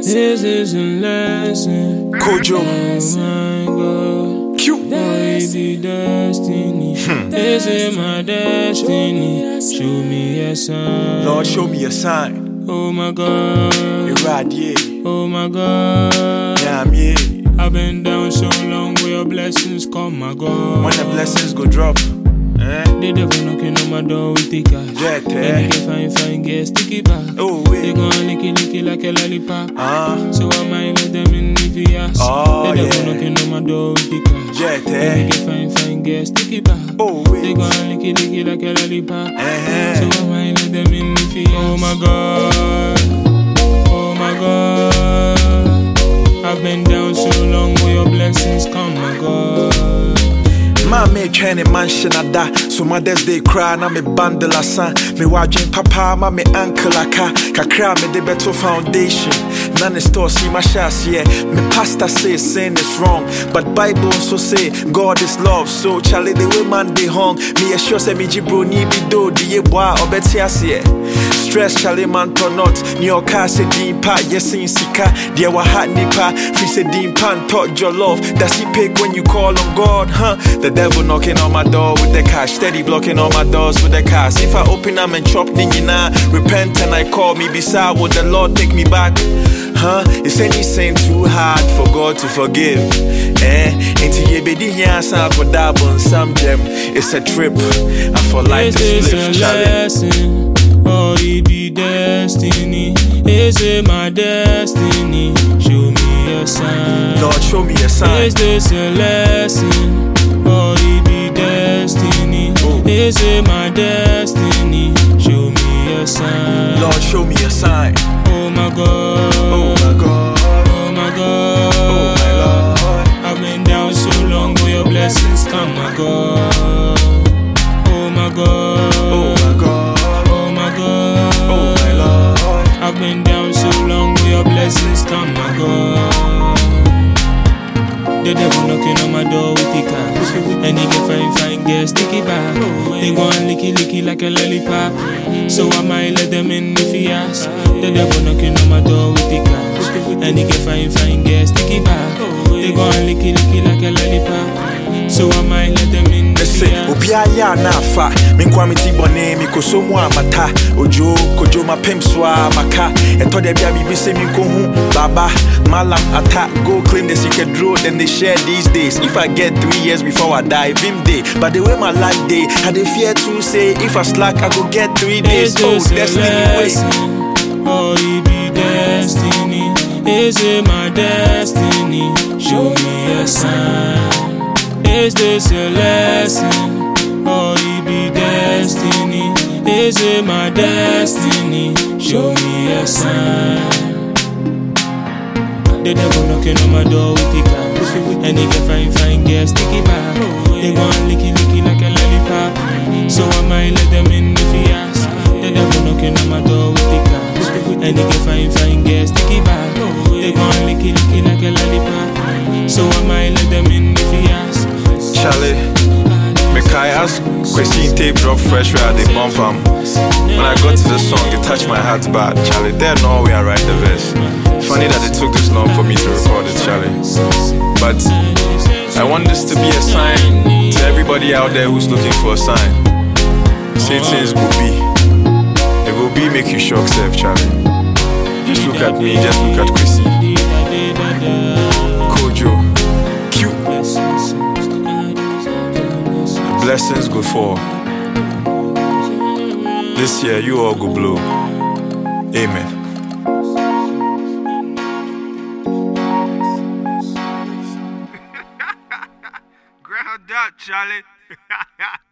This is a lesson. Kojo. Oh my God. Cute. Baby destiny. This is my destiny. Show me a sign. Lord, show me a sign. Oh my God. You ride, yeah. Oh my God. Yeah, I'm yeah. I've been down so long where your blessings come, my God. When the blessings go drop, They devil knocking on my door with the cash. Jet, When they fine, get sticky back. Oh, They wait. gon' licky like a lollipop. So I might let them in if you ask. Oh, They devil yeah. knocking on my door with the cash. Jet, When they fine, get sticky back. Oh, They wait. gon' licky like a lollipop. Uh-huh. So I might let them in if you ask. Oh my God. Oh my God. I've been down so long where your blessings come, my God. Ma me trying to mansion ada. So Mother's Day cry na me bundle asa. Me wajin papa ma me uncle aka. Kakra me de better foundation. None store see my shots, yeah. Me pastor say sin is wrong, but Bible also say God is love. So Charlie the way man they hung. Me a sure say me jibro ni bi do die boy obeti ase. Stress Charlie man to not. Ni oka se din pa yes in sika. Dia wa hat nipa. Fi se din pan touch your love. That's he pick when you call on God, huh? The devil knocking on my door with the cash, steady blocking all my doors with the cash. If I open them and chop ningina, repent and I call me beside, would the Lord take me back? Huh? Is any sin too hard for God to forgive? Into ye bedi here for dabble some gem. It's a trip. I for life This to is live, a Charlie. lesson, or it be destiny. Is it my destiny? Show me a sign. Lord, show me a sign. Is this a lesson, or it be destiny? Is it my destiny? Show me a sign. Lord, show me a sign. Oh my God. Oh my God. Oh my God. Oh my Lord. I've been down so long where your blessings come, my God. Oh my God. Oh my God. Oh my God. Oh my Lord. I've been down so long where your blessings come, my God. The devil knocking on my door with the cash. And he get fine, get sticky back. They gon' licky like a lollipop. So I might let them in if he ask. The devil knocking on my door with the cash. And he get fine, get sticky back. They gon' licky like a lollipop. So I might let them in if he Say, ask. Obia ya na fa. Minkwami ti bone mi kosomu amata. Ojo, kojo ma pimswa maka. Eto de bia bibi se mi kohu. Baba, malam attack. Go claim the secret road, then they share these days. If I get 3 years before I die, vim day. But the way my life day, I dey fear to say, if I slack, I go get 3 days. Is Oh, this a destiny lesson, or it be destiny? Is it my destiny? Show me a sign. Is this a lesson, or it be destiny? Is it my destiny? Show me a sign. The devil knocking on my door with the cash. And he get fine, get sticky back. They gon' licky like a lollipop. So I might let them in if he ask. The devil knocking on my door with the cash. And he get fine, get sticky back. They gon' licky like a lollipop. So I might let them in if he ask. Charlie, Mekai asked question tape drop fresh where they bump when I got to the song, it touched my heart bad. Charlie, there no way I write the verse. Funny that it took this long for me to record it, Charlie. But I want this to be a sign to everybody out there who's looking for a sign. Say things go be. It will be make you shock self, Charlie. Just look at me, just look at Chrissy. Kojo. Cute. Blessings go fall. This year you all go blow. Amen. Ground up, Charlie.